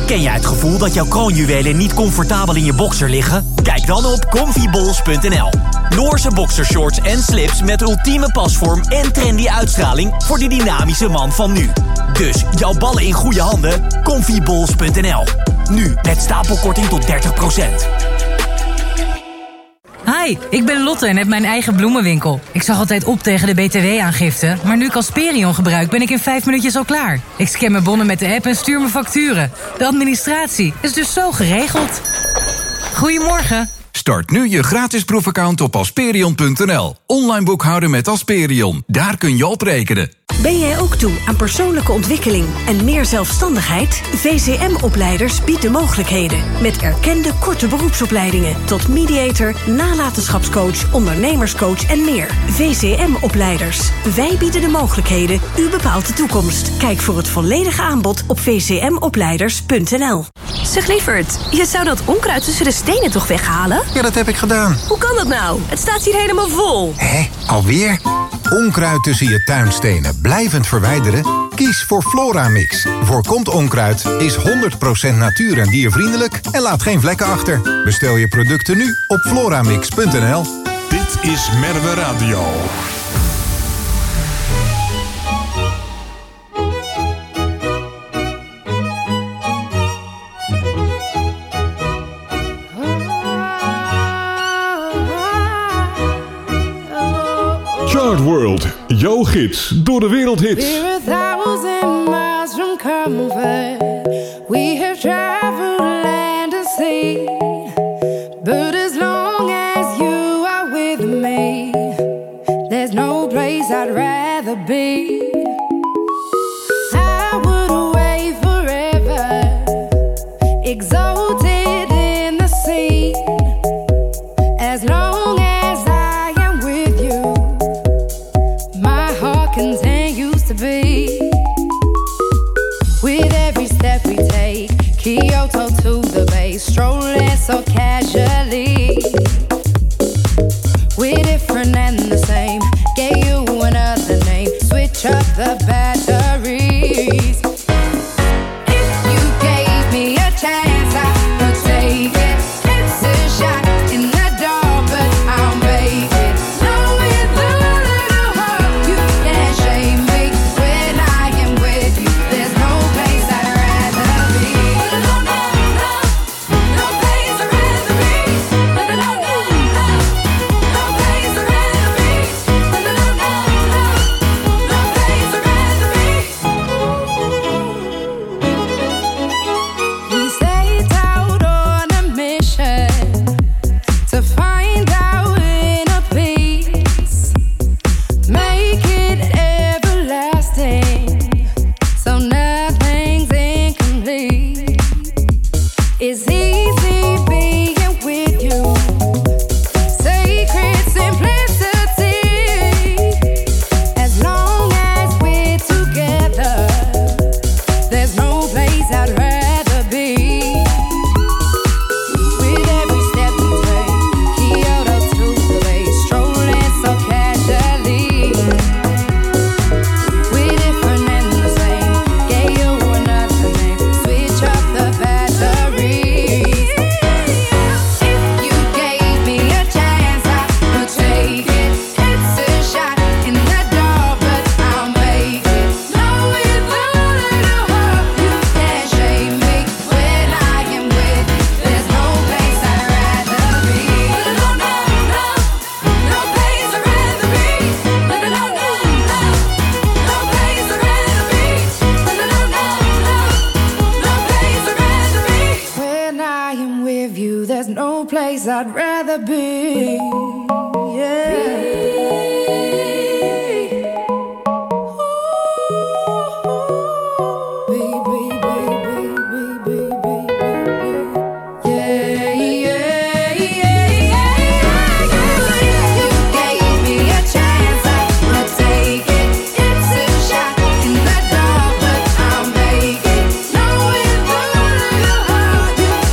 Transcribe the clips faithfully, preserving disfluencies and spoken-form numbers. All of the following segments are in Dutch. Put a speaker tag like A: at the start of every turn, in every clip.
A: Ken jij het gevoel dat jouw kroonjuwelen niet comfortabel in je boxer liggen? Kijk dan op comfyballs punt n l. Noorse boxershorts en slips met ultieme pasvorm en trendy uitstraling voor de dynamische man van nu. Dus jouw ballen in goede handen? comfyballs punt n l. Nu met stapelkorting tot dertig procent.
B: Hi, ik ben Lotte en heb mijn eigen bloemenwinkel. Ik zag altijd op tegen de B T W-aangifte, maar nu ik Asperion gebruik ben ik in vijf minuutjes al klaar. Ik scan mijn bonnen met de app en stuur mijn facturen. De administratie is dus zo geregeld. Goedemorgen.
C: Start nu je gratis proefaccount op asperion punt n l. Online boekhouden met Asperion. Daar kun je op rekenen.
D: Ben jij ook toe aan persoonlijke ontwikkeling en meer zelfstandigheid? V C M-opleiders biedt de mogelijkheden. Met erkende korte beroepsopleidingen tot mediator, nalatenschapscoach, ondernemerscoach en meer. V C M-opleiders. Wij bieden de mogelijkheden. U bepaalt de toekomst. Kijk voor het volledige aanbod op v c m opleiders punt n l.
E: Zeg lieverd, je zou dat onkruid tussen de stenen toch weghalen?
F: Ja, dat heb ik gedaan.
E: Hoe kan dat nou? Het staat hier helemaal vol.
F: Hé, alweer? Onkruid tussen je tuinstenen blijvend verwijderen? Kies voor Floramix. Voorkomt onkruid, is honderd procent natuur- en diervriendelijk en laat geen vlekken achter. Bestel je producten nu op floramix punt n l.
G: Dit is Merwe Radio. Chart World, jouw gids door de wereldhits.
H: We're a thousand miles from comfort. We have traveled land and sea. But as long as you are with me, there's no place I'd rather be. I would away forever, exalted in the sea. As long as I am with you, my heart continues to beat. With every step we take, Kyoto to the bay, strolling so casually. We're different and the same, gave you another name, switch up the batteries. If you gave me a chance, I would take it. It's a shot in the dark, but I'll make it. Knowing the little heart, you can't shame me. When I am with you, there's no place I'd rather be. No, no, no, no place I'd rather be. No, no, no, no, no place I'd rather be. No, no, no, no, no place I'd rather be. We set out on a mission to find our inner peace, make it everlasting, so nothing's incomplete. It's easy being with you, sacred simplicity. As long as we're together, there's no place I'd rather be. With every step we take, Kyoto to the bay, strolling so casually. We're different and the same, gave you another name, switch up the batteries. If you gave me a chance, I would take it. It's a shot in the dark, but I'll make it. Knowing the little heart, you can't shame me. When I am with you, there's no place I'd rather be. No, no, no, no place I'd rather be. No, no, no, no, no place I'd rather be. No, no, no, no, no place I'd rather be. When I am with you, there's no place I'd rather be. Yeah.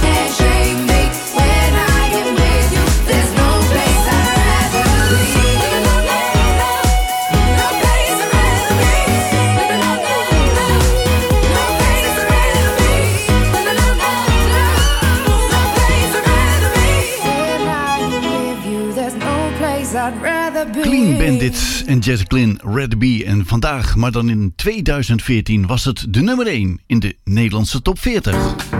H: There's no place I'd rather be.
I: Clean Bandit en Jacqueline Red Bee. En vandaag, maar dan in tweeduizend veertien, was het de nummer één in de Nederlandse top veertig.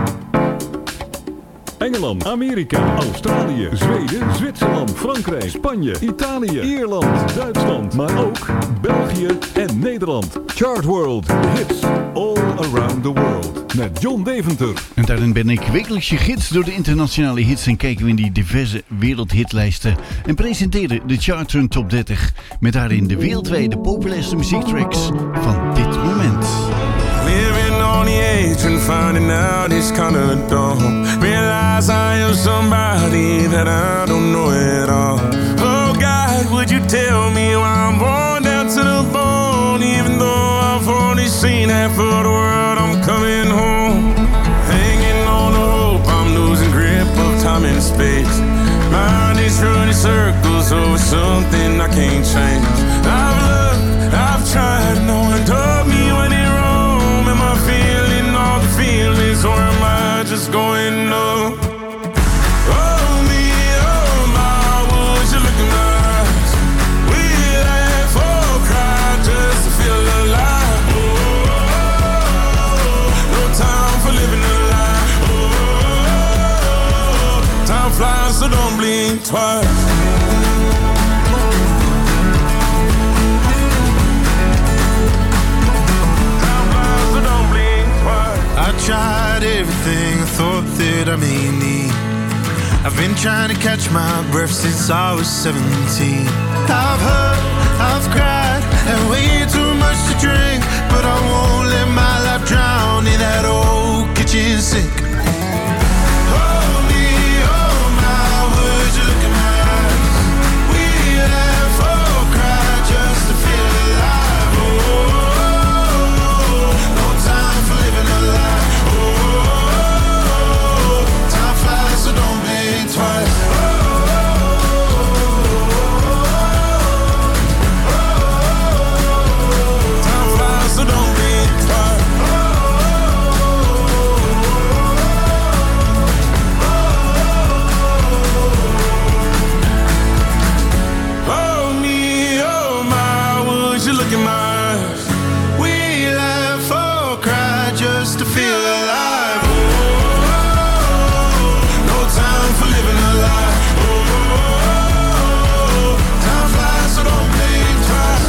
G: Engeland, Amerika, Australië, Zweden, Zwitserland, Frankrijk, Spanje, Italië, Ierland, Duitsland, maar ook België en Nederland. Chart World Hits All Around the World met John Deventer.
I: En daarin ben ik wekelijks je gids door de internationale hits en kijken we in die diverse wereldhitlijsten en presenteren de Chartrun Top dertig met daarin de wereldwijde populairste muziektracks van dit moment.
J: Living on the edge and finding out it's kinda dumb. Realize I am somebody that I don't know at all. Oh God, would you tell me why I'm born down to the bone? Even though I've only seen half of the world, I'm coming home. Hanging on the hope, I'm losing grip of time and space. Mind is running circles over something I can't change. I've looked, I've tried, no one told me when it wrong. Am I feeling all the feelings or am I just going numb? Oh me, oh my, would you look in my eyes? We laugh or cry just to feel alive. Oh, no time for living a lie. Oh, time flies, so don't blink twice.
K: I tried everything I thought that I may need. I've been trying to catch my breath since I was seventeen. I've hurt, I've cried, and way too much to drink. But I won't let my life drown in that old kitchen sink. Oh me, oh my, would you look in my eyes? We laugh or cry just to feel alive. Oh, no time for living a lie. So don't blink twice. Oh, oh, oh, time flies, so don't blink twice. Oh me, oh my, would you look in my eyes? We laugh or cry just to feel alive. Time for living a lie. Oh, time flies, so don't blink twice.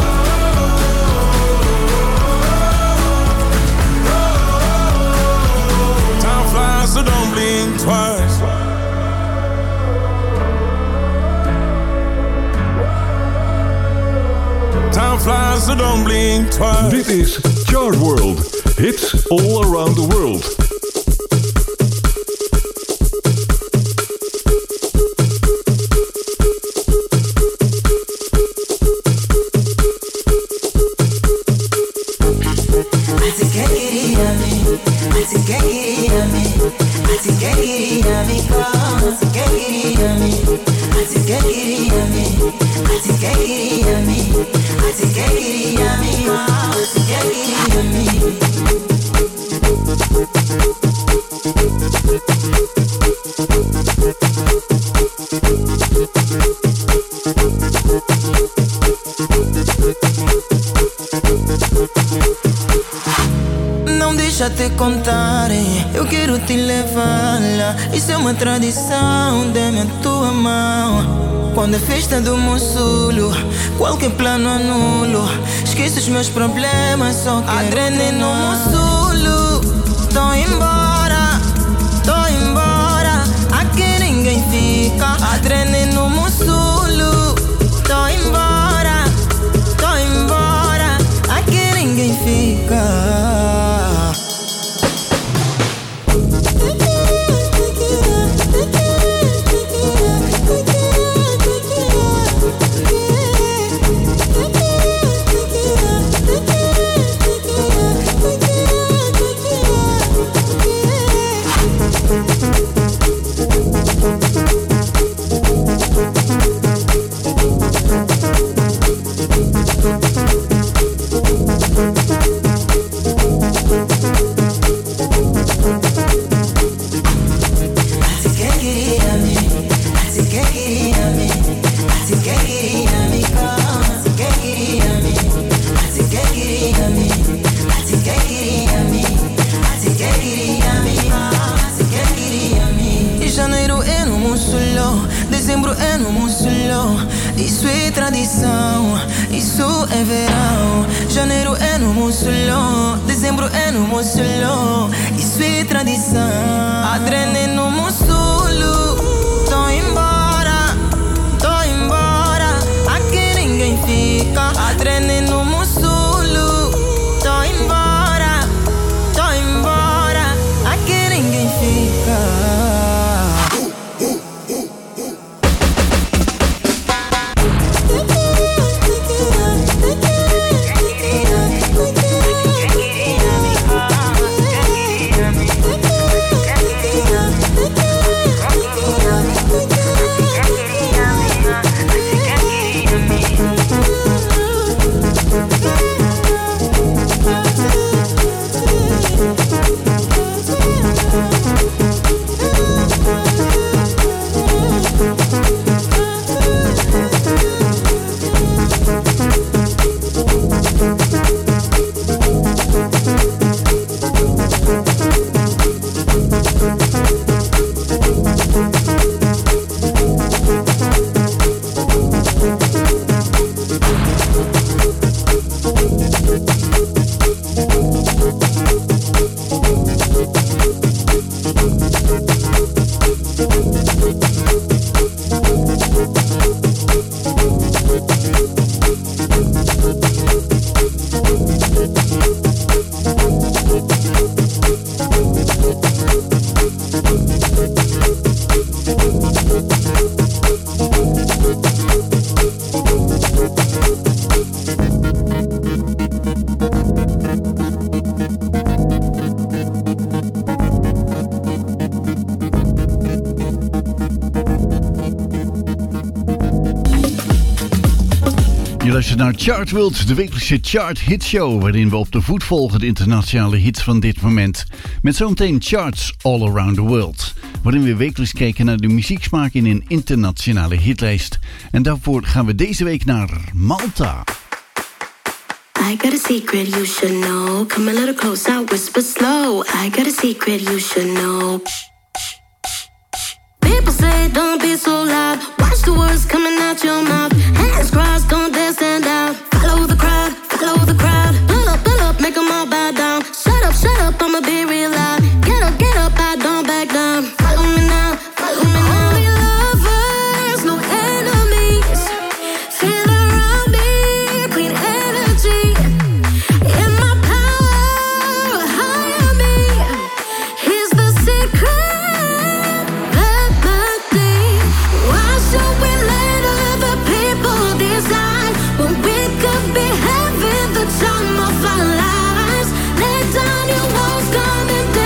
K: Oh, time flies, so don't blink twice. Time flies, so don't blink twice.
G: Dit is Chart World. Hits all around the world.
L: Não deixa te contar, eu quero te levar lá. Isso é uma tradição, dê-me a tua mão. Quando é festa do Mussulo, qualquer plano anulo. Esqueço os meus problemas, só quero adrenalina no Mussulo. Tô embora, tô embora. Aqui ninguém fica. Adrenalina no Mussulo. Tô embora, tô embora. Aqui ninguém fica.
H: Yeah.
L: Dezembro é no Mussulão, isso é tradição, isso é verão. Janeiro é no Mussulão, dezembro é no Mussulão, isso é tradição. Adrene no Mussulo, tô embora, tô embora, aqui ninguém fica. Adrene no Mussulo, tô embora, tô embora, aqui ninguém fica.
I: Je luistert naar Chartworld, de wekelijkse chart hit show, waarin we op de voet volgen de internationale hits van dit moment. Met zometeen charts all around the world, waarin we wekelijks kijken naar de muzieksmaak in een internationale hitlijst. En daarvoor gaan we deze week naar Malta.
M: I got a secret you should know. Come a little close, I whisper slow. I got a secret you should know. People say don't be so loud. Watch the words coming out your mouth. Hands crossed, don't dare stand out. Follow the crowd, follow the crowd. Pull up, pull up, make them all bow down. Shut up, shut up, I'ma be real loud. Get up, get up, I don't back down. Follow me now, follow me now. Only lovers, no enemies. Feel around me, clean energy. In my power, higher me. Here's the secret remedy. Why should we let other people decide when we could be having the time of our lives? Lay down your walls, coming down.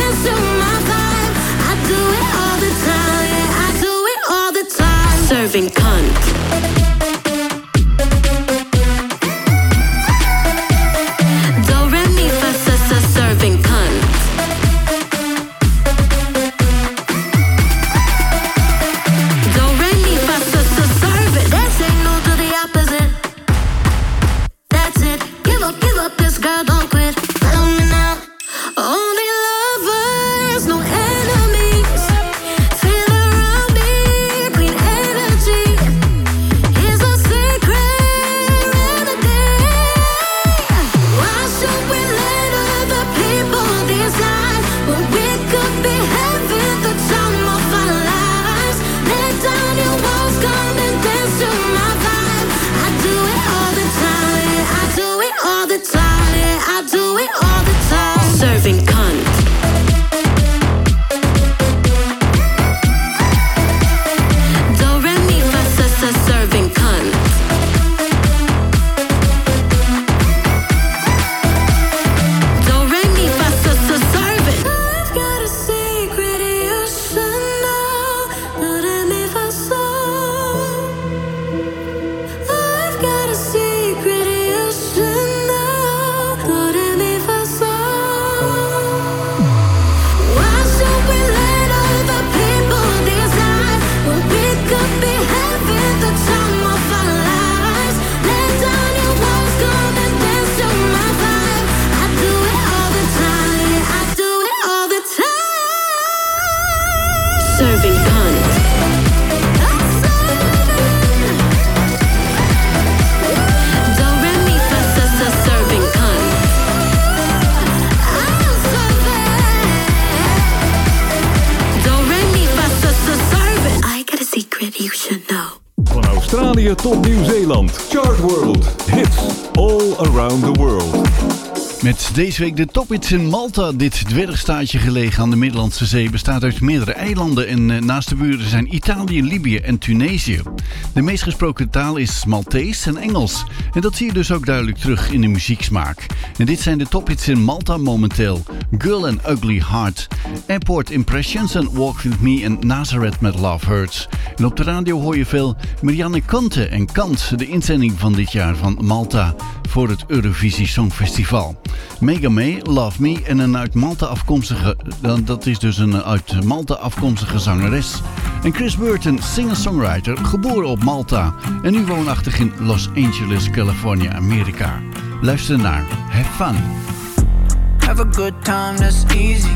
G: Australië tot Nieuw-Zeeland. Chart World Hits all around the world.
I: Met deze week de tophits in Malta. Dit dwergstaatje gelegen aan de Middellandse Zee bestaat uit meerdere eilanden en uh, naast de buren zijn Italië, Libië en Tunesië. De meest gesproken taal is Maltees en Engels. En dat zie je dus ook duidelijk terug in de muzieksmaak. En dit zijn de tophits in Malta momenteel. Girl and Ugly Heart, Airport Impressions en Walk With Me en Nazareth met Love Hurts. En op de radio hoor je veel Marianne Kante en Kant, de inzending van dit jaar van Malta voor het Eurovisie Songfestival. Mega May, Love Me en een uit Malta afkomstige, dat is dus een uit Malta afkomstige zangeres. En Chris Burton, singer-songwriter, geboren op Malta en nu woonachtig in Los Angeles, Californië, Amerika. Luister naar Have Fun.
N: Have a good time, that's easy.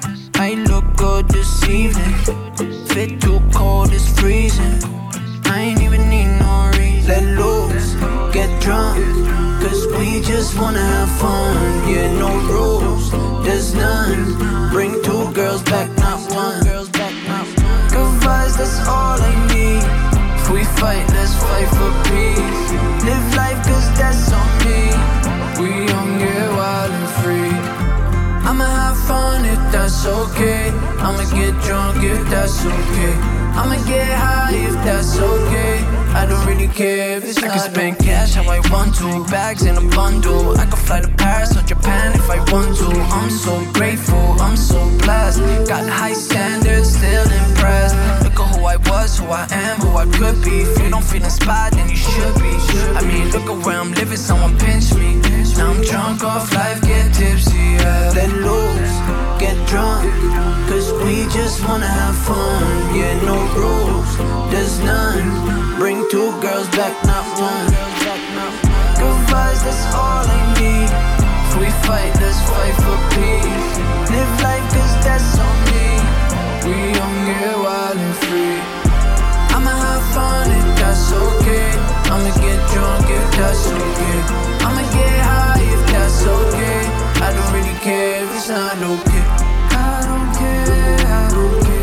N: I look good this evening. Fit too cold, it's freezing. I ain't even need no reason. Let loose, get drunk, cause we just wanna have fun. Yeah, no rules, there's none. Bring two girls back, not one. Good vibes, that's all I need. If we fight, let's fight for peace. Live life, cause that's on me. We young, get wild and free. I'ma have fun if that's okay. I'ma get drunk if that's okay. I'ma get high if that's okay. I don't really care if it's I not can spend okay. Cash how I want to. Bags in a bundle. I can fly to Paris or Japan if I want to. I'm so grateful, I'm so blessed. Got high standards, still impressed. Look at who I was, who I am, who I could be. If you don't feel inspired, then you should be. I mean, look at where I'm living, someone pinch me. Now I'm drunk off life, get tipsy, yeah. Let loose, get drunk, cause we just wanna have fun. Yeah, no rules, there's none. Bring two girls back, not one. Good vibes, that's all I need. If we fight, let's fight for peace. Live life, cause that's on me. We young, get wild and free. I'ma have fun if that's okay. I'ma get drunk if that's okay. I'ma get high if that's okay. I don't really care if it's not okay. I don't care, I don't care.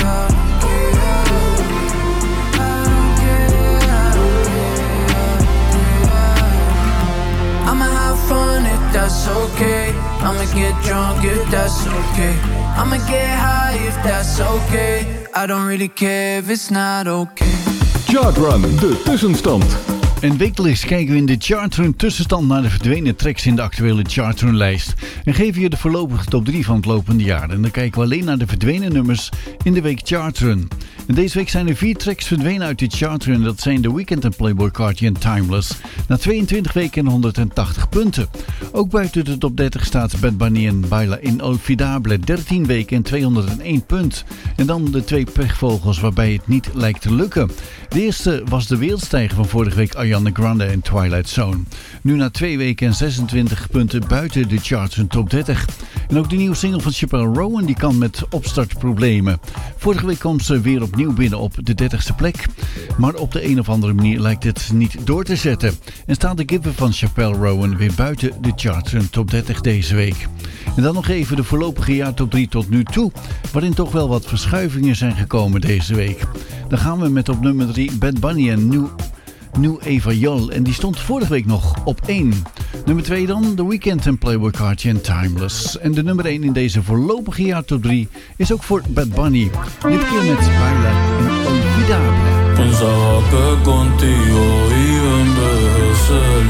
N: I'ma have fun if that's okay. I'ma get drunk if that's okay. I'ma get high if that's okay. I don't really care if it's not okay.
G: Chartrun, de tussenstand.
I: En wekelijks kijken we in de Chartrun tussenstand naar de verdwenen tracks in de actuele Chartrun-lijst. En geven je de voorlopige top drie van het lopende jaar. En dan kijken we alleen naar de verdwenen nummers in de week Chartrun. En deze week zijn er vier tracks verdwenen uit de Chartrun. Dat zijn The Weeknd en Playboi Carti en Timeless. Na tweeëntwintig weken en honderdtachtig punten. Ook buiten de top dertig staat Bad Bunny en Baila Inolvidable. dertien weken en tweehonderdéén punt. En dan de twee pechvogels waarbij het niet lijkt te lukken. De eerste was de wereldstijger van vorige week Ariana Grande en Twilight Zone. Nu na twee weken en zesentwintig punten buiten de charts en top dertig. En ook de nieuwe single van Chappelle Rowan die kan met opstartproblemen. Vorige week kwam ze weer opnieuw binnen op de dertigste plek. Maar op de een of andere manier lijkt het niet door te zetten. En staat de Giver van Chappelle Rowan weer buiten de charts en top dertig deze week. En dan nog even de voorlopige jaar top drie tot nu toe. Waarin toch wel wat verschuivingen zijn gekomen deze week. Dan gaan we met op nummer drie Bad Bunny en New... New Eva Jol en die stond vorige week nog op één. Nummer twee dan The Weeknd en Playboi Carti en Timeless. En de nummer één in deze voorlopige jaar top drie is ook voor Bad Bunny. Dit keer met Baila Inolvidable.
O: Pensaba que contigo iba a envejecer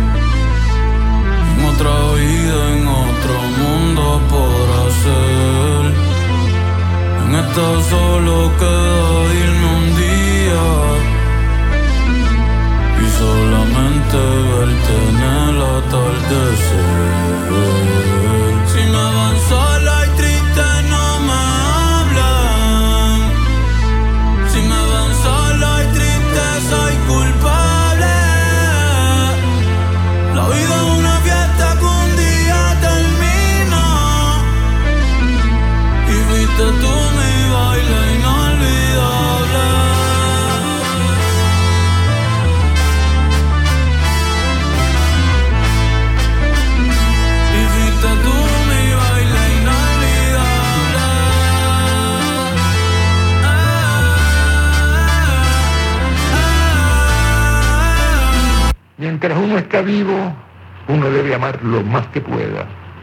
O: en otra vida, en otro mundo por hacer. En esta solo queda irme un día y solamente verte en el atardecer. Si me van sola y triste no me hablan. Si me van sola y triste soy culpable. La vida es una fiesta que un día termina y fuiste tú mi baile inolvidable. Tú mi baile
P: está vivo, uno debe amar lo más que pueda.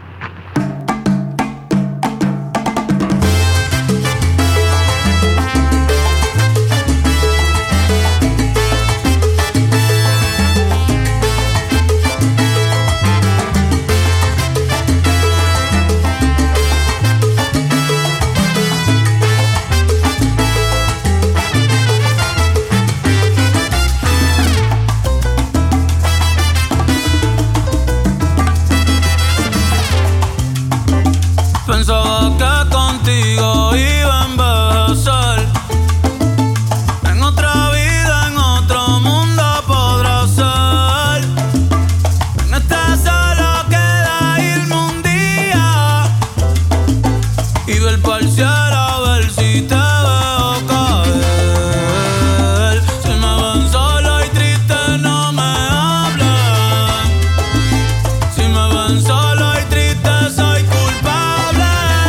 O: Pensaba que contigo iba a envejecer. En otra vida, en otro mundo podrá ser. En esta solo queda irme un día y ver pa'l cielo a ver si te veo caer. Si me ven solo y triste no me hablan. Si me ven solo y triste soy culpable.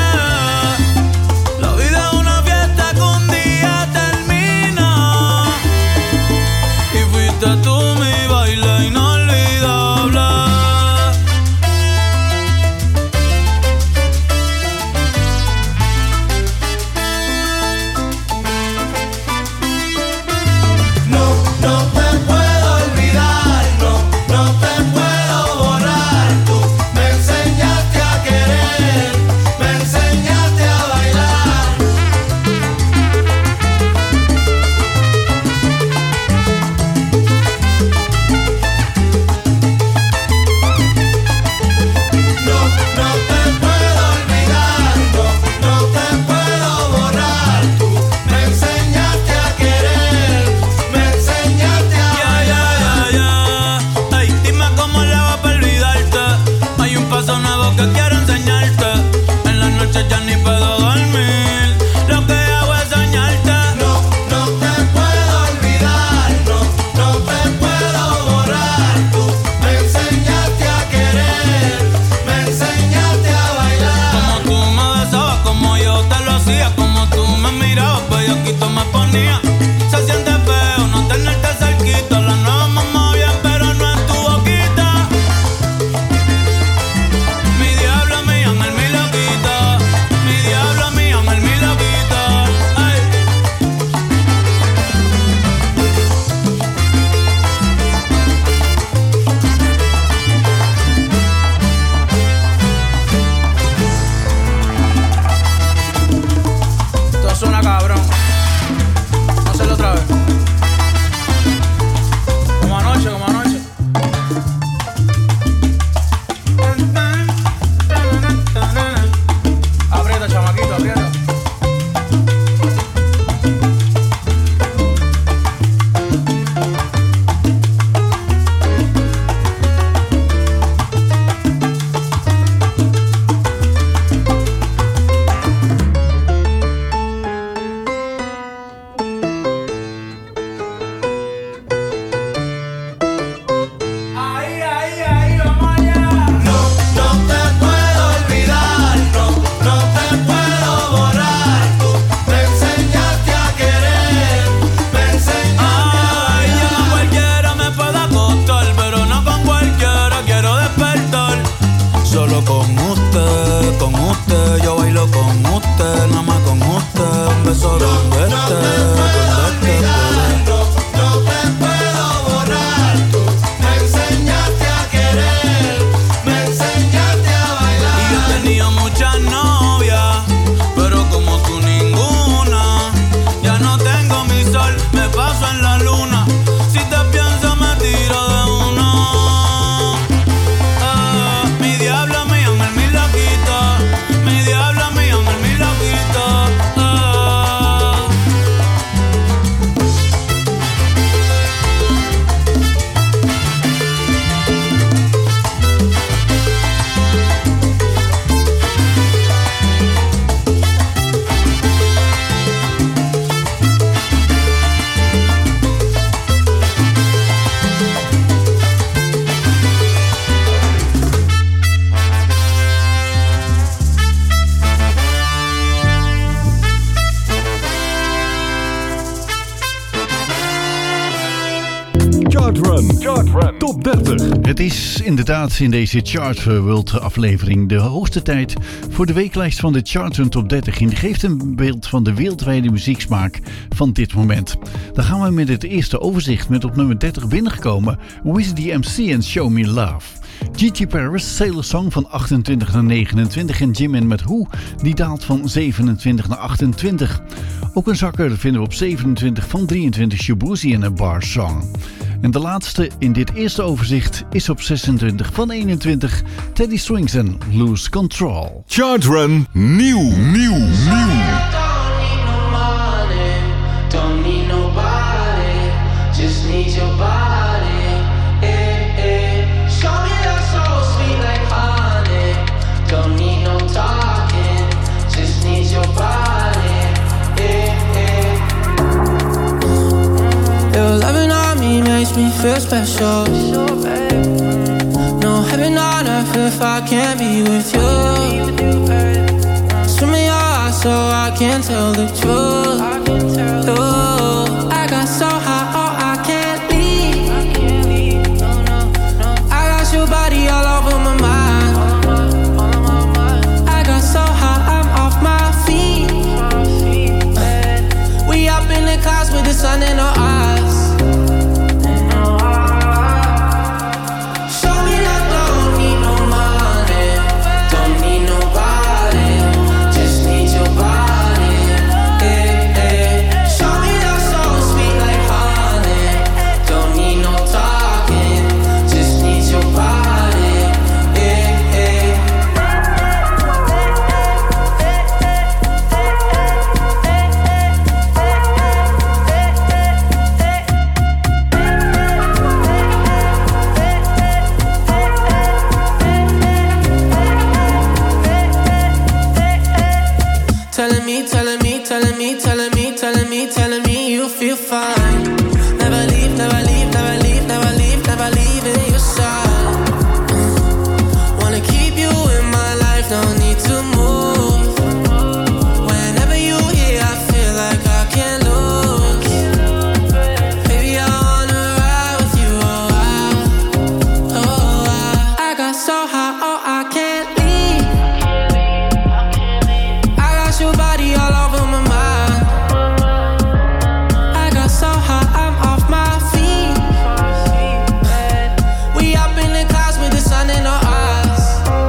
O: La vida es una fiesta que un día termina y fuiste tú mi baile inolvidable.
Q: No, no te puedo olvidar, no, no te puedo borrar. Tú me enseñaste a querer, me enseñaste a bailar. No, no te puedo olvidar, no, no te puedo borrar. Tú me enseñaste a querer, me enseñaste a bailar.
O: Ya, Ey, dime cómo le va para olvidarte. Hay un paso nuevo que quiero enseñarte. En las noches ya ni puedo dormir. Lo que hago es soñarte.
Q: No, no te puedo olvidar, no, no te puedo borrar. Tú me enseñaste a querer, me enseñaste a bailar.
O: Como tú me besabas, como yo te lo hacía. Como tú me mirabas, bellaquito me ponía. Se siente feo no tenerte cerquita. La nueva mamá bien, pero no en tu boquita. Mi diablo, mi ángel, mi loquita. Mi diablo, mi ángel, mi loquita. Ay. Esto suena cabrón. Vamos a hacerlo otra vez. Como anoche, como anoche. Aprieta, chamaquito, aprieta.
G: Chart Run. Chart Run. Top dertig.
I: Het is inderdaad in deze Chart World aflevering de hoogste tijd voor de weeklijst van de Chart Run Top dertig. En die geeft een beeld van de wereldwijde muzieksmaak van dit moment. Dan gaan we met het eerste overzicht met op nummer dertig binnengekomen Wiz D M C en Show Me Love. Gigi Paris, Sailor Song van achtentwintig naar negenentwintig en Jimin met Who, die daalt van zevenentwintig naar achtentwintig. Ook een zakker vinden we op zevenentwintig van drieëntwintig Shabuzi en een Bar Song. En de laatste in dit eerste overzicht is op zesentwintig van eenentwintig Teddy Swings en Lose Control.
G: Chart Run nieuw, nieuw, nieuw.
N: Don't need nobody, just need your body. Eh, eh. Show me that so sweet like honey. Don't need no talking, just need your body. Eh, eh. Your loving on me makes me feel special. No heaven on earth if I can't be with you. Swim in your eyes so I can't tell the truth. Oh, I got so high, oh, I can't leave. I got your body all over my mind. I got so high, I'm off my feet. We up in the clouds with the sun in our eyes. Show me that don't need no money, don't need nobody, just need your body. Eh, eh. Show me that so sweet like honey. Don't need no talking, just need your body. Eh, eh. Telling me, telling me, telling me, telling me, telling me, telling me you feel fine. Never leave, never leave, never leave, never leave, never leave in your side. Mm. Wanna keep you in my life, no need to move. Whenever you here, I feel like I can't lose. Baby, I wanna ride with you, oh I, oh I. I got so high, oh I can't leave. I got your body all over my mind. I got so high, I'm off my feet. We up in the clouds with the sun in our eyes.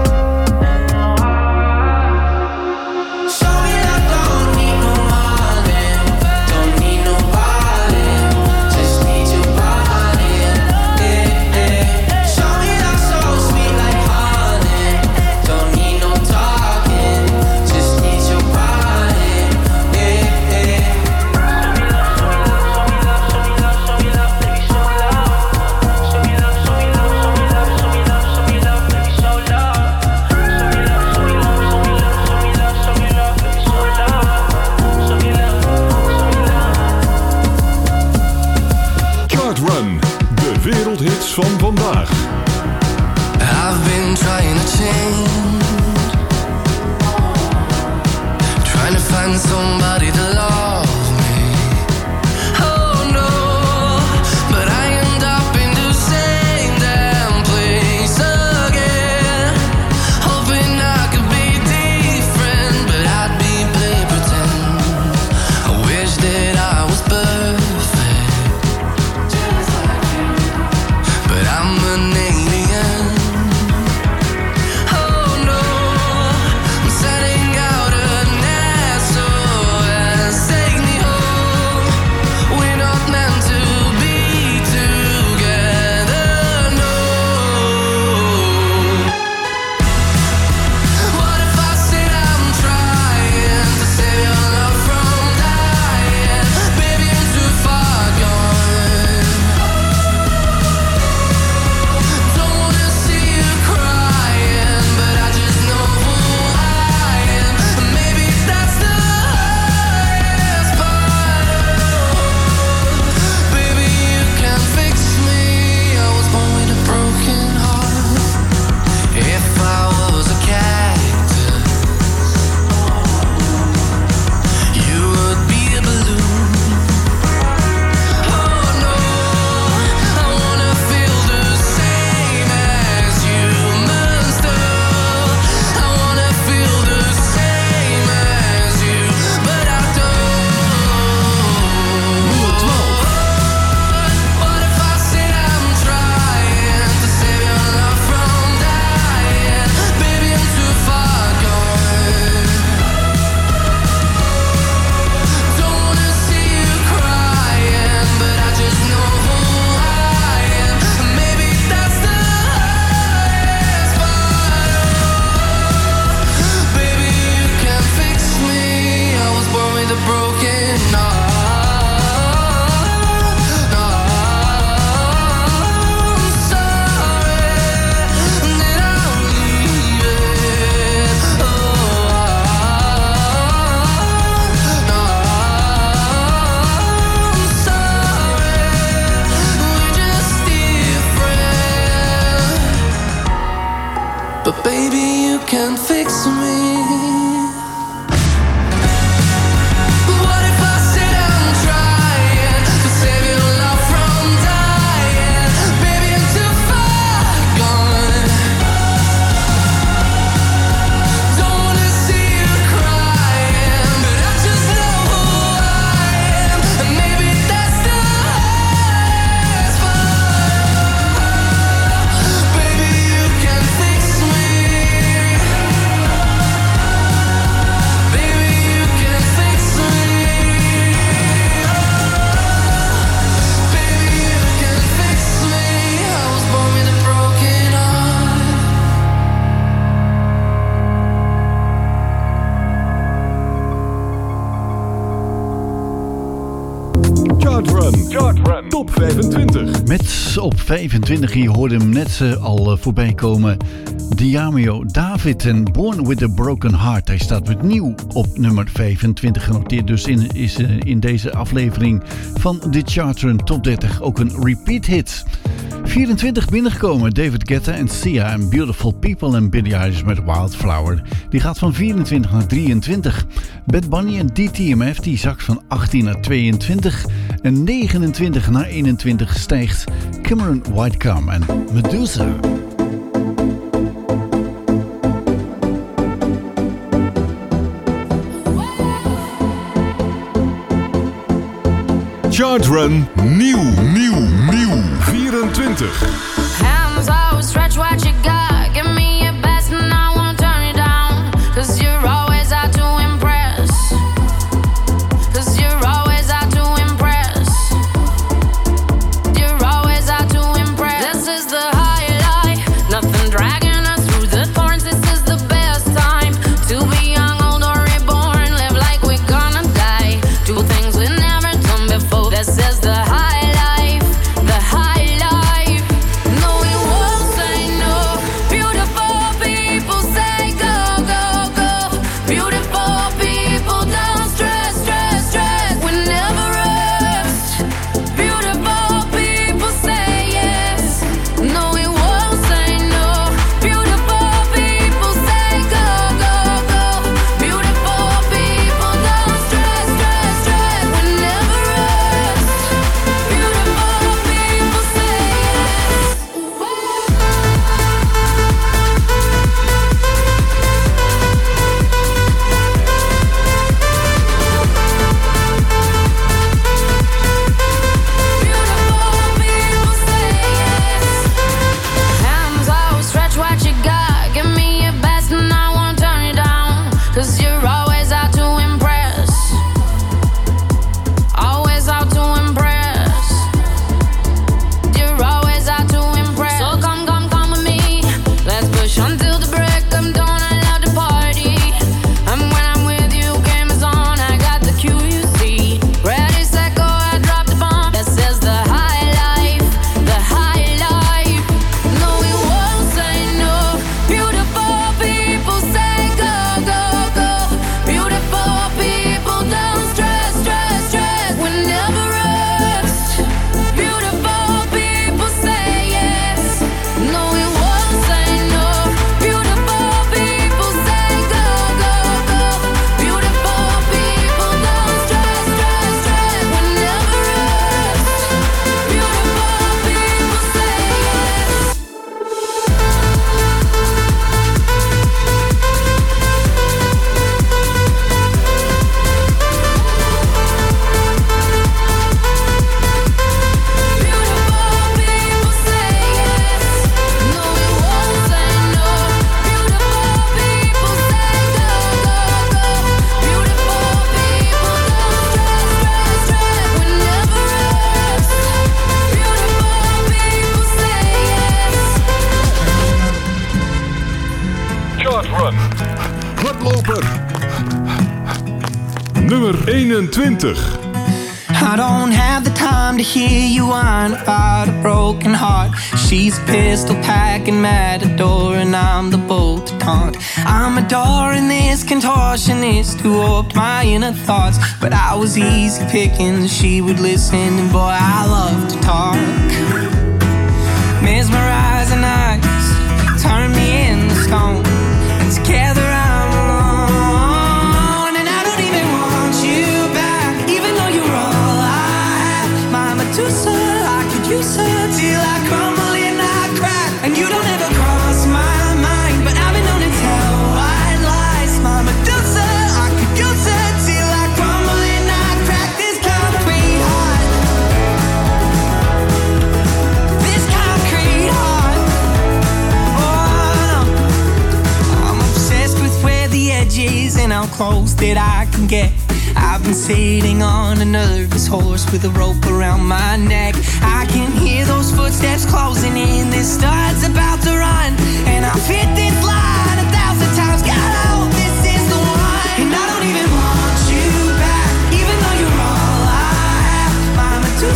N: Show me that don't need no money, don't need nobody, just need your body. Eh, eh. Show me that so sweet like honey. Don't need no talking, just need your body. Eh, eh.
G: Chart Run, de wereldhits van vandaag.
Q: I've been trying to change, trying to find somebody to love me. Oh no, but I end up in the same damn place again. Hoping I could be different, but I'd be play pretend. I wish that I was perfect, but I'm an alien. Oh no, I'm setting out a S O S.
G: Chart Run. Chart Run. Top vijfentwintig.
I: Met op vijfentwintig, je hoorde hem net uh, al uh, voorbij komen. Diamio David en Born with a Broken Heart. Hij staat weer nieuw op nummer vijfentwintig genoteerd. Dus in, is uh, in deze aflevering van de Chart Run Top dertig ook een repeat hit. vierentwintig binnengekomen. David Guetta en Sia en Beautiful People en Billie Eilish met Wildflower. Die gaat van vierentwintig naar drieëntwintig. Bad Bunny en D T M F die zakt van achttien naar tweeëntwintig. En negenentwintig naar eenentwintig stijgt Cameron Whitecomb en Medusa.
G: Chart Run nieuw, nieuw, nieuw. vierentwintig.
H: Hands out, stretch what you got. Give me your best and I won't turn it down. Cause you're always out to impress. Cause you're always out to impress. You're always out to impress. This is the highlight. Nothing dragging us through the thorns. This is the best time to be young, old or reborn. Live like we're gonna die. Do things we never done before. This is the high life. The high life. No, we won't say no. Beautiful people say go, go, go. Beautiful people don't stress, stress, stress. We never rest. Beautiful people say yes. No, we won't say no. Beautiful people say go, go, go. Beautiful people don't stress, stress, stress. We never rest. Beautiful people say yes. Hands out, stretch what you got. Give me your best and I won't turn it down. Cause you're always out to impress. Always out to impress. You're always out to impress. So come, come, come with me. Let's push until the break of dawn. I love to party. And when I'm with you, game is on. I got the Q, you see. Ready, set, go, I drop the bomb. This is the high life. The high life. No, we won't say no. Beautiful people say go, go, go. Beautiful people don't stress, stress, stress. We never rest. Beautiful people say yes. No, we won't say no. Beautiful people say go, go, go. Beautiful people don't stress, stress, stress. We never rest. Beautiful people say yes.
G: Chart Run. Hardloper. Nummer eenentwintig.
N: I don't have the time to hear you whine about a broken heart. She's a pistol packing matador and I'm the bolt to taunt. I'm adoring this contortionist who warped my inner thoughts. But I was easy picking, she would listen and boy I love to talk. Mesmerizing eyes, turn me into stone. And together I'm alone. And I don't even want you back, even though you're all I have. My Medusa, I could use her till I crumble and I crack. And you don't ever cross my mind, but I've been known to tell white lies. My Medusa, I could use her till I crumble and I crack. This concrete heart, this concrete heart. Oh no, I'm obsessed with where the edge is and how close that I can get. I've been sitting on a nervous horse with a rope around my neck. I can hear those footsteps closing in. This star's about to run, and I've hit this line a thousand times. God, I hope this is the one. And I don't even want you back, even though you're all I have. My Medusa,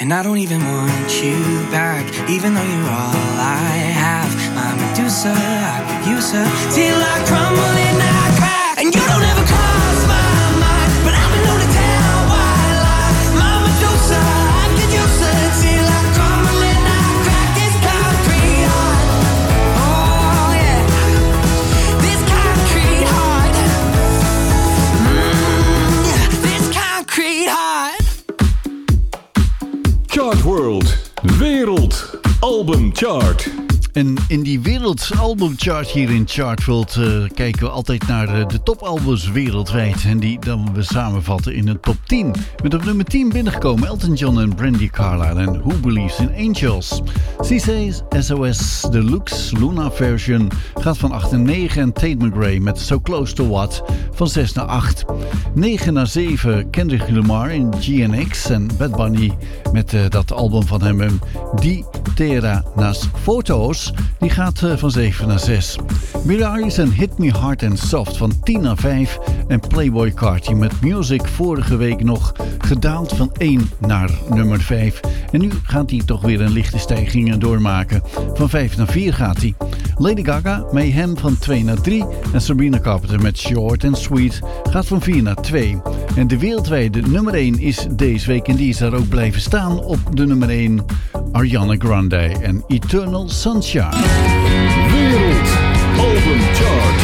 R: And I don't even want you back, even though you're all I have. My Medusa, I could use her till I crumble and I crack. And you don't ever cross my mind, but I've been known to tell white lies. My Medusa, I could use her till I crumble and I crack. This concrete heart, oh yeah, this concrete heart, mm, yeah, this concrete heart.
G: Chart World, Wereld Album Chart.
I: En in die wereldalbumchart hier in Chartworld uh, kijken we altijd naar uh, de topalbums wereldwijd. En die dan we samenvatten in een top tien. Met op nummer tien binnengekomen Elton John en Brandy Carlile en Who Believes in Angels. C C's S O S Deluxe Luna version gaat van acht naar negen. En Tate McRae met So Close to What van zes naar acht. negen naar zeven Kendrick Lamar in G N X en Bad Bunny met uh, dat album van hem Die Terra Nas Foto's. Die gaat uh, van zeven naar zes. Miraris en Hit Me Hard and Soft van tien naar vijf. En Playboy Carti met Music vorige week nog gedaald van één naar nummer vijf. En nu gaat hij toch weer een lichte stijging doormaken. Van vijf naar vier gaat hij. Lady Gaga, Mayhem van twee naar drie. En Sabrina Carpenter met Short and Sweet gaat van vier naar twee. En de wereldwijde nummer één is deze week, en die is daar ook blijven staan op de nummer één. Ariana Grande en Eternal Sunshine.
G: Wereld Album Chart.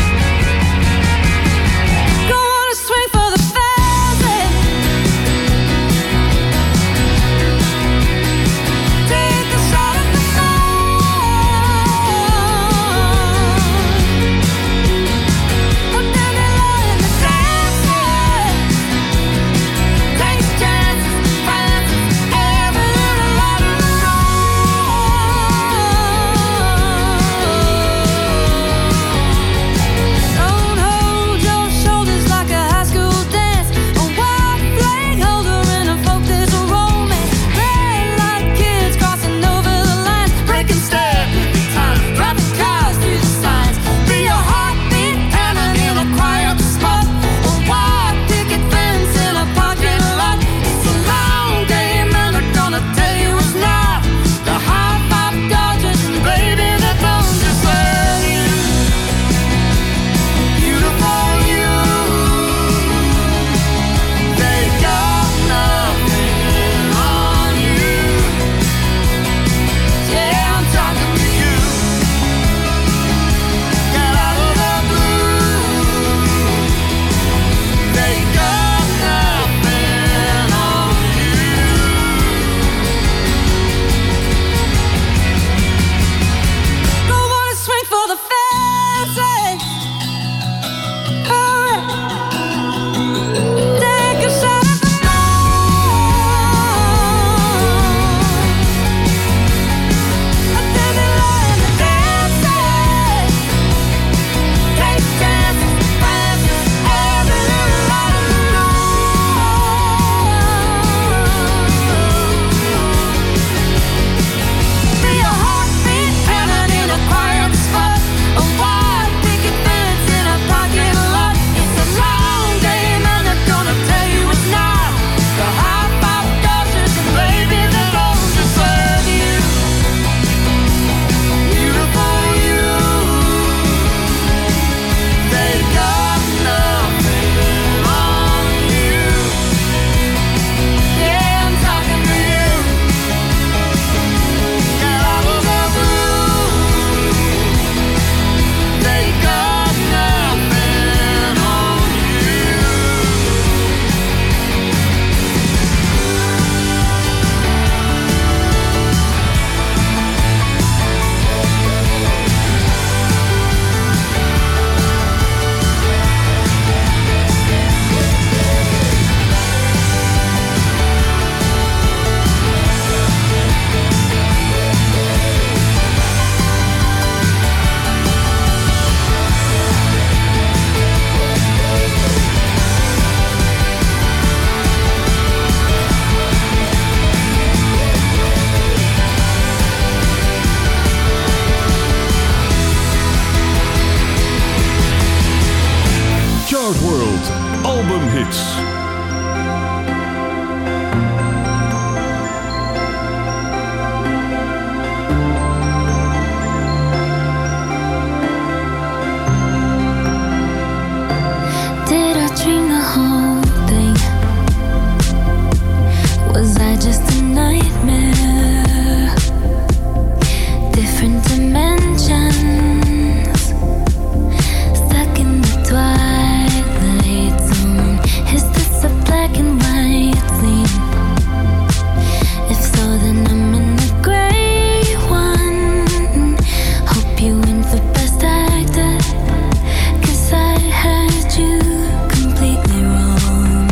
M: just a nightmare. Different dimensions, stuck in the twilight zone. Is this a black and white scene? If so, then I'm in the gray one. Hope you win for best actor, 'cause I had you completely wrong.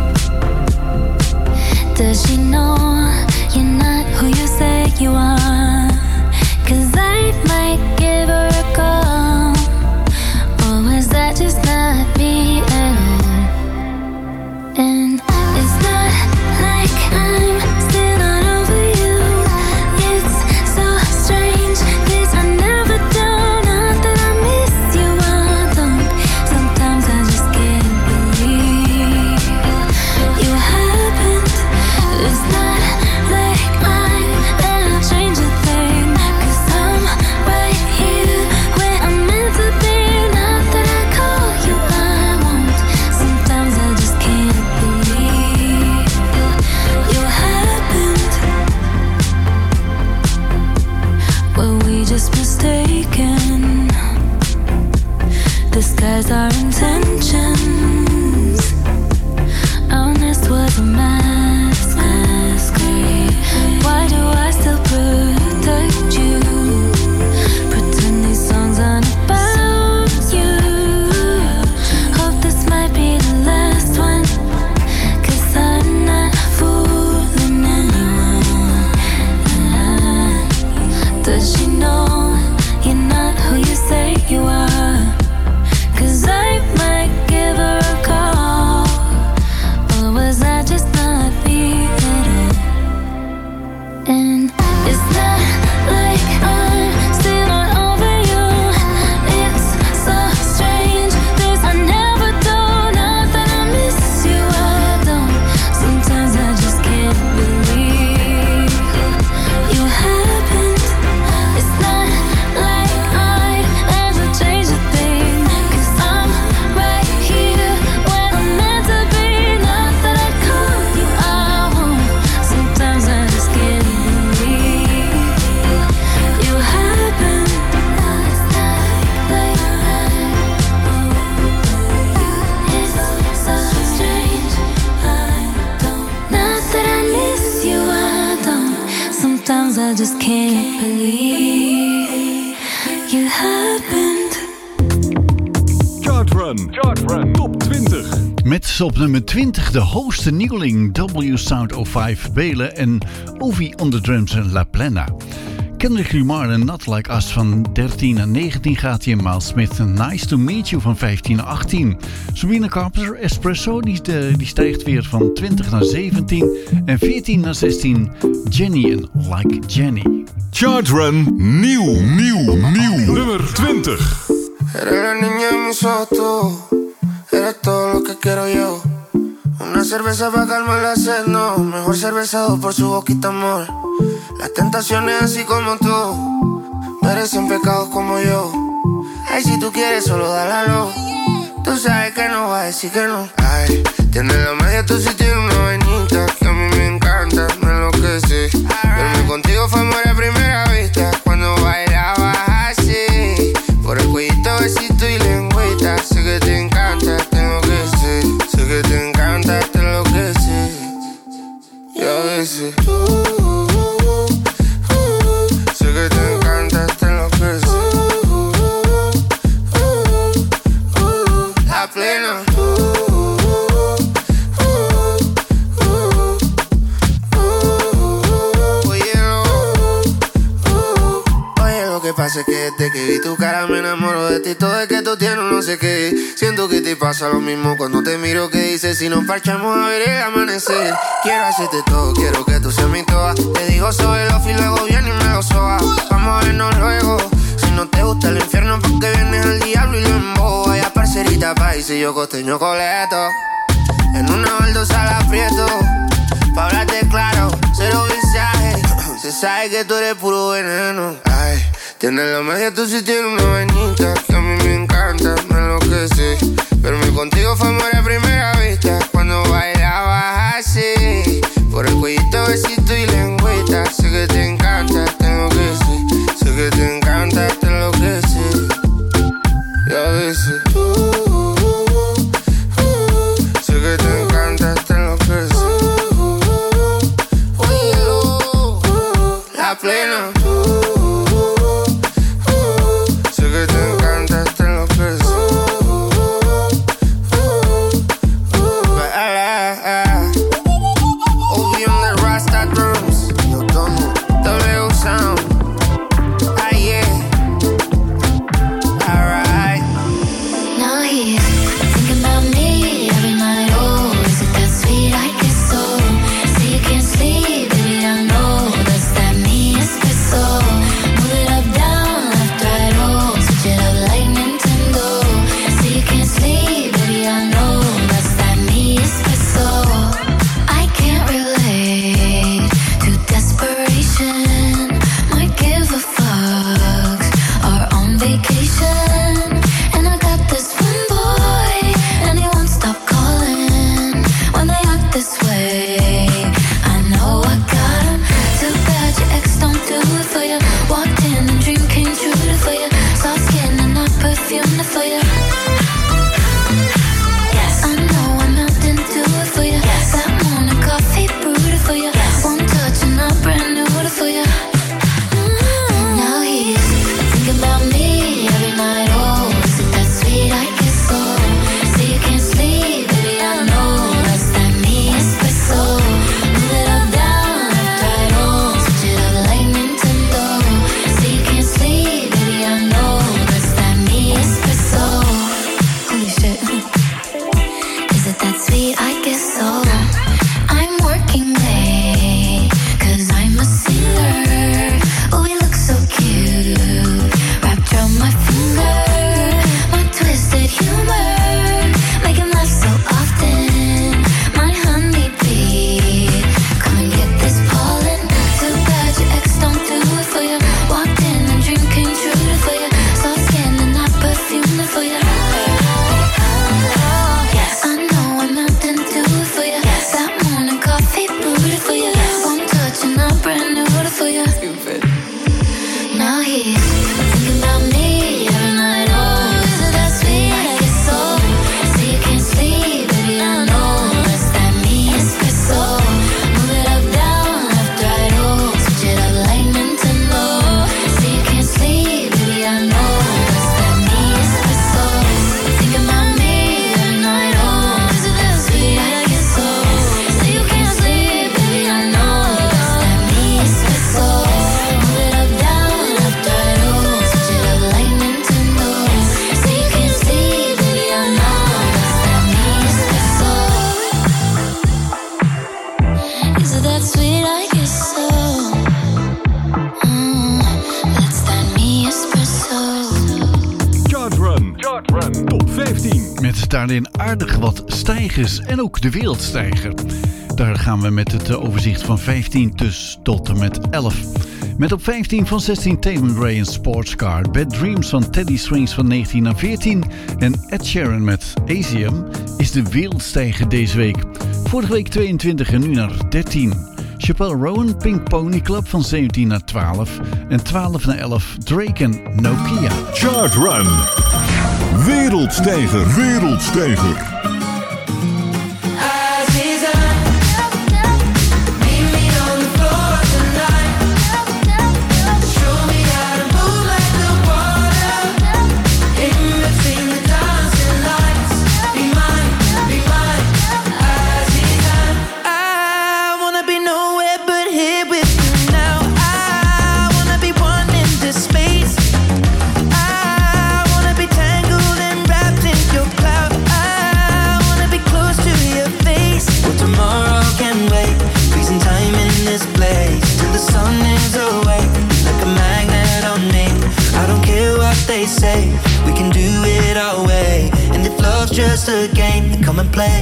M: Does she know you're not who you say you are? 'Cause I might give her a call. Or was that just not me at all? And it's not like I'm still not over you. It's so strange, 'cause I never do. Not that I miss you, I don't. Sometimes I just can't believe you happened. It's not like I'm gonna change a thing, 'cause I'm right here where I'm meant to be. Not that I call you, I won't. Sometimes I just can't believe you happened. Were we just mistaken? Disguise our intentions. Honest was a mask. Why do I still protect you? Pretend these songs aren't about you. Hope this might be the last one, 'cause I'm not fooling anyone. Does she know you're not who you say you are? 'Cause I might give her a call. Or was I just not me at all? And it's not like I'm still not over you. It's so strange, 'cause I never do. Not that I miss you, I don't. Sometimes I just can't believe you happened. It's not like I'd ever change a thing, 'cause I'm right here where I'm meant to be. Not that I call you, I won't. Sometimes I just can't believe you happened. It's not like it's so strange, I don't. Not that I miss you, I don't. Sometimes I just can't believe you happened.
G: Chart Run. Chart Run. Top twintig.
I: Met op nummer twintig de hoogste nieuweling W Sound oh vijf Belen en Ovi on the drums en La Plena. Kendrick Lamar en Not Like Us van dertien naar negentien gaat hij in. Miles Smith en Nice to Meet You van vijftien naar achttien. Sabrina Carpenter Espresso die, de, die stijgt weer van twintig naar zeventien. En veertien naar zestien Jenny en Like Jenny.
G: Chart Run. Nieuw. Nieuw. Nieuw. Nummer twintig.
S: Eres la niña en mis ojos, tú. Eres todo lo que quiero yo. Una cerveza para calmar la sed, no. Mejor cervezado por su boquita, amor. Las tentaciones así como tú merecen pecados como yo. Ay, si tú quieres solo dálalo. Tú sabes que no va a decir que no. Ay, tienes la magia, tú sí tienes una vainita que a mí me encanta, me enloquece. Verme contigo fue amor a primera vista. Cuando bailabas así, por el cuellito, besito y lengüita. Sé que te encanta, tengo que ser. Sé que te encanta, te enloquece. Y a veces sé que te encanta, te enloquece. La plena. Pasa que desde que vi tu cara me enamoro de ti. Todo es que tú tienes no sé qué. Siento que te pasa lo mismo cuando te miro. Que dices si nos parchamos a ver el amanecer. Quiero hacerte todo, quiero que tú seas mi toa. Te digo soy el off y luego viene y me lo soba. Vamos a vernos luego. Si no te gusta el infierno porque vienes al diablo y lo embobo. Vaya parcerita país y yo costeño coleto. En una baldosa la aprieto. Pa' hablarte claro, cero visaje. Se sabe que tú eres puro veneno. Ay, tienes la magia, tú sí tienes una vainita que a mí me encanta, me enloquece. Verme contigo fue amor a primera vista. Cuando bailabas así, por el cuellito besito plena. Uh, uh, uh, uh. Sé que te encanta, te enloquece. Uh, uh, uh, uh. But, ah, ah, ah. Obi on the Rasta drums. Yo tomo W sound. Ah, yeah. Alright.
M: Now he's thinking about me every night. Oh, is it that sweet? I guess so. See, you can't sleep, baby, I know. That's that me espresso. Move it up, down, left, right, oh. Switch it up like Nintendo. See, you can't sleep, baby, I know. That's that me espresso. I can't relate to desperation. Might give a fuck. Are on vacation. And I got this one boy, and he won't stop calling when they act this way. I know I got him. Too bad your ex don't do it for you. Walked in and dream came true for you. Soft skin and not perfume for you. Yes, I know I melt into it for you. Yes, that morning coffee brewed it for you. Yes, one touch and I'm brand new for you. Mm. Now he's thinking about me every night. Oh, is it that sweet? I guess so. See, you can't sleep, baby, I know. That's that me espresso. Move it up, down, left, right, oh. Switch it up like Nintendo. See, you can't sleep, baby, I know. That's that me espresso. Holy shit. Is it that sweet? I guess so. I'm working late, cause I'm a singer. Oh, we look so cute. Wrapped around my finger. My twisted humor. Make him laugh so often. My honeybee. Come and get this pollen. Too bad your ex don't do it for you. Walked in and dream came true for you. Soft skin and not perfume for you. Yes, I know I'm out and do it for you. Yes, that morning coffee brewed for you. One touch and I'm brand new for you. Stupid. Now he's thinking about me every night. Oh, is it that sweet? I guess so. See, you can't sleep, baby, I know. That's that me espresso. Move it up, down, left, right, oh. Switch it up like Nintendo. See, you can't sleep, baby, I know. That's that me espresso. Thinking about me every night. Oh, is it that sweet? I guess so. See, you can't sleep, baby, I know. That's that me espresso. Move it up, down, left, right, oh. Switch it up like Nintendo. See, you can't sleep, baby, I know. That's that me espresso. Is it that sweet? I guess so. Mm, that's that me espresso.
G: Chart Run. Chart Run. Top vijftien.
I: Met daarin aardig wat stijgers en ook de wereldstijger. Daar gaan we met het overzicht van vijftien dus tot en met elf. Met op vijftien van zestien Tatum Gray en Sportscar. Bad Dreams van Teddy Swims van negentien naar veertien. En Ed Sheeran met Asium is de wereldstijger deze week. Vorige week tweeëntwintig en nu naar dertien. Chappelle Rowan, Pink Pony Club van zeventien naar twaalf. En twaalf naar elf Drake en Nokia.
G: Chart Run. Wereldstijger. Wereldstijger.
R: Say we can do it our way, and if love's just a game, then come and play.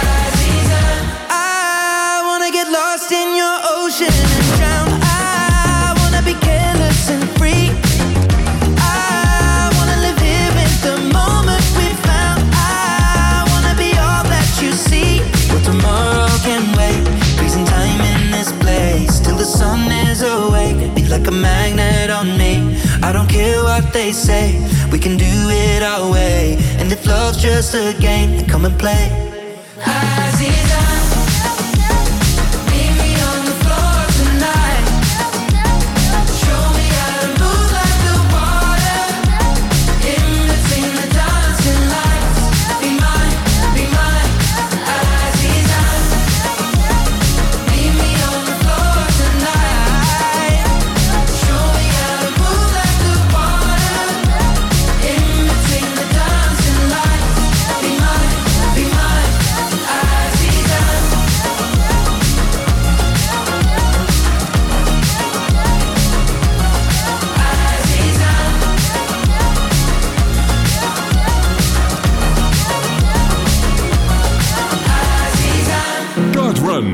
R: Lost in your ocean and drown. I like a magnet on me. I don't care what they say, we can do it our way. And if love's just a game, then come and play. Aziza, meet me on the floor tonight. Show me how to move like the water. In between the dancing lights. Be mine, be mine, Aziza. Meet me on the floor tonight. Show me how to move like the water. In between the dancing lights. Be mine, be mine, Aziza.
G: God Run.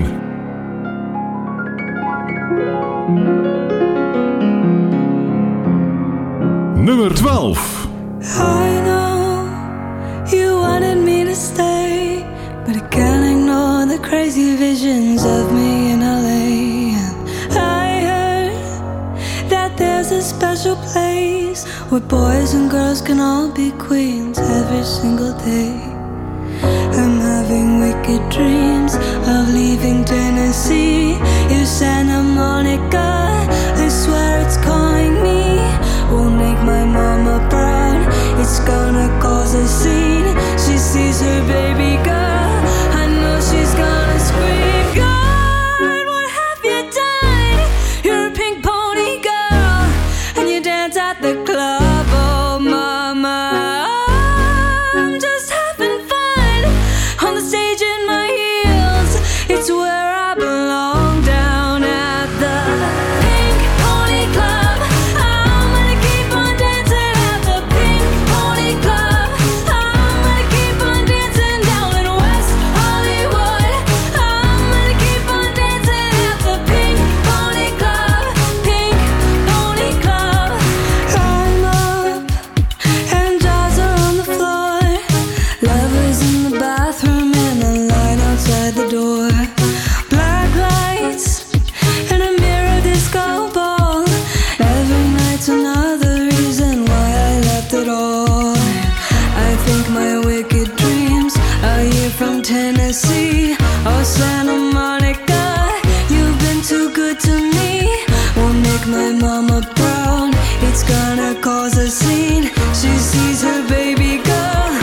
G: Nummer twaalf.
T: I know you wanted me to stay, but I can't ignore the crazy visions of me in L A. And I heard that there's a special place where boys and girls can all be queens every single day. I'm having wicked dreams of leaving Tennessee. You Santa Monica, I swear it's calling me. Won't make my mama proud, it's gonna cause a scene. She sees her baby girl, I know she's gonna scream. God, what have you done? You're a pink pony girl, and you dance at the club. Oh mama, I'm just having fun on the stage in my heels. It's where I belong, down at the Pink Pony Club. I'm gonna keep on dancing at the Pink Pony Club. I'm gonna keep on dancing down in West Hollywood. I'm gonna keep on dancing at the Pink Pony Club. Pink Pony Club. I'm up and jaws are on the floor. Lovers in the bathroom and a line outside the door. Black lights and a mirror disco ball. Every night's another reason why I left it all. I think my wicked dreams are here from Tennessee or Santa Monica. You've been too good to me. Won't make my mama proud. It's gonna cause a scene. She sees her baby girl.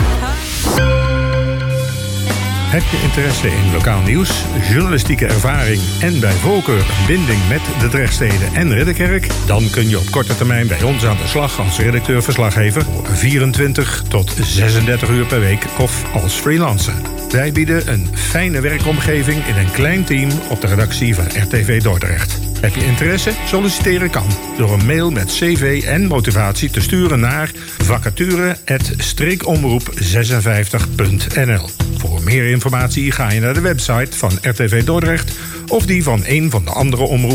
U: Heb je interesse in lokaal nieuws, journalistieke ervaring en bij voorkeur een binding met de Drechtsteden en Ridderkerk? Dan kun je op korte termijn bij ons aan de slag als redacteur-verslaggever vierentwintig tot zesendertig uur per week of als freelancer. Wij bieden een fijne werkomgeving in een klein team op de redactie van R T V Dordrecht. Heb je interesse? Solliciteren kan door een mail met cv en motivatie te sturen naar vacature apenstaartje streekomroep zesenvijftig punt n l. Voor meer informatie ga je naar de website van R T V Dordrecht of die van een van de andere omroepen